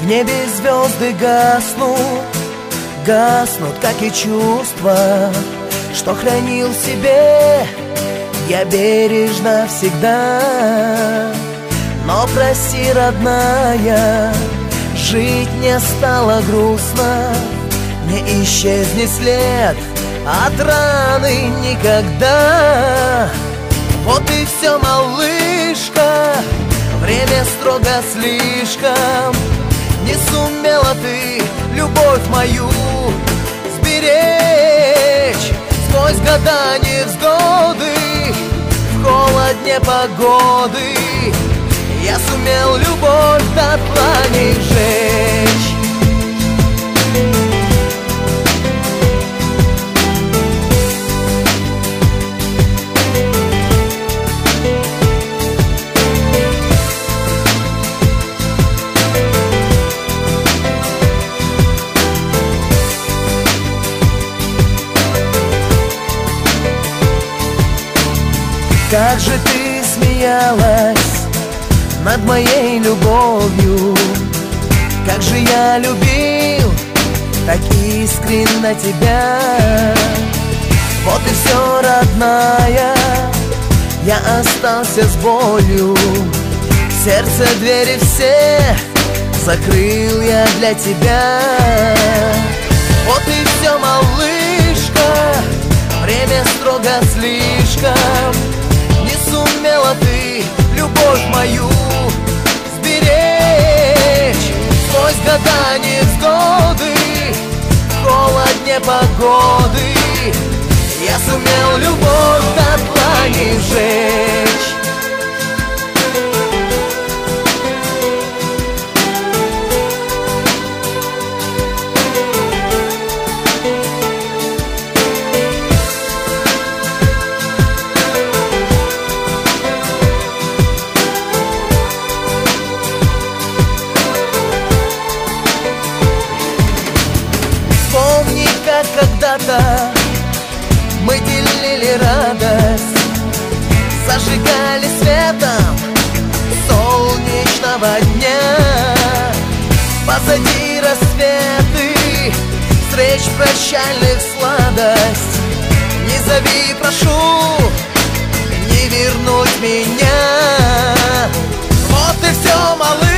небе звезды гаснут, гаснут, как и чувства, что хранил в себе я бережно всегда. Но прости, родная, жить не стало грустно, не исчезнет след от раны никогда. Вот и все, малышка, время строго слишком. Не сумела ты любовь мою сберечь. Сквозь года невзгоды, в холод непогоды, я сумел любовь дотла не сжечь. Как же ты смеялась над моей любовью, как же я любил так искренне тебя. Вот и все, родная, я остался с болью. В сердце двери все закрыл я для тебя. Вот и все, малышка, время строго слишком. Не сумела ты любовь мою сберечь. Сквозь года невзгоды, холод непогоды, я сумел любовь дотла не сжечь. Когда-то мы делили радость, зажигали светом солнечного дня. Позади рассветы, встреч прощальных сладость. Не зови, прошу, не вернуть меня. Вот и все, малыш.